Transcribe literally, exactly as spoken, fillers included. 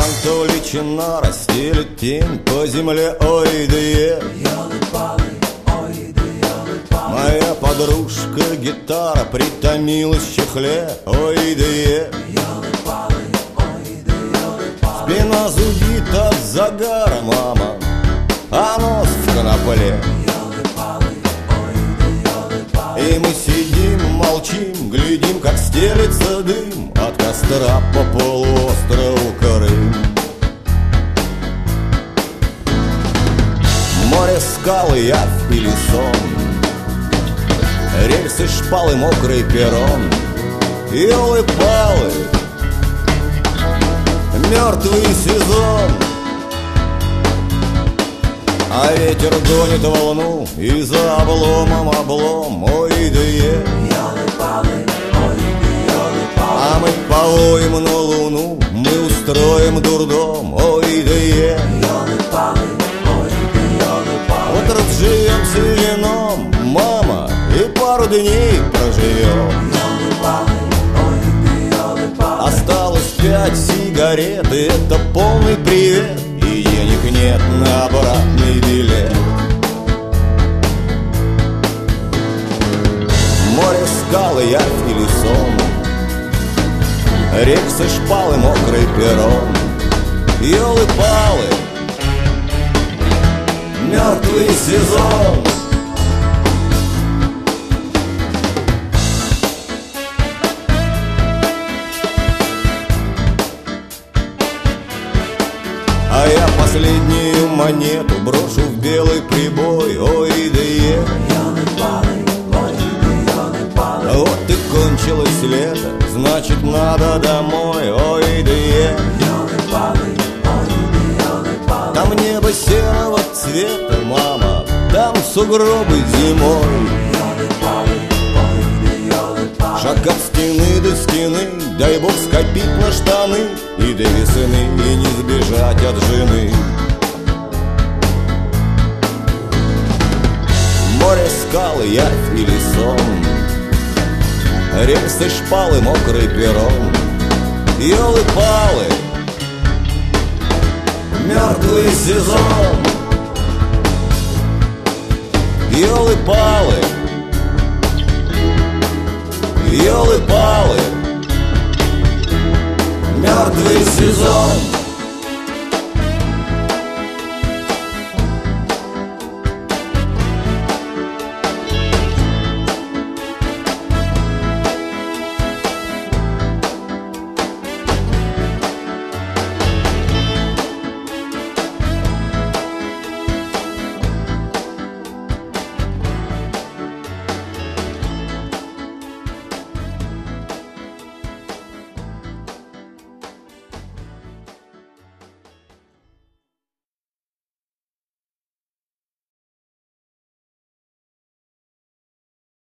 то личина расстелит тень по земле, ой да е. Моя подружка гитара притомилась в чехле, ой да е. Спина зудит от загара, мама, а нос в конопле. И мы сидим, молчим, глядим, как стелется дым от костра по полуострову Крым. Море, скалы, явь или сон, рельсы, шпалы, мокрый перрон, елы-палы, мертвый сезон. А ветер гонит волну, и за обломом облом, ой да е. А мы повоем на луну, мы устроим дурдом, ой да е. Вот разживемся вином, мама, и пару дней проживем. Осталось пять сигарет, и это полный привет, и денег нет на обратный билет. Море, скалы, явь или сон, рельсы, шпалы, мокрый перрон, елы-палы, мертвый сезон. А я последнюю монету брошу в белый прибой, ой да е. Вот и кончилось лето, значит надо домой, ой да е. Там небо серого цвета, мама, там сугробы зимой. Шаг от стены до стены, дай бог скопить на штаны, и до весны, и не сбежать от жены. Море, скалы, явь или сон, рельсы, шпалы, мокрый перрон, елы-палы, мертвый сезон. Елы-палы, елы-палы, мертвый сезон.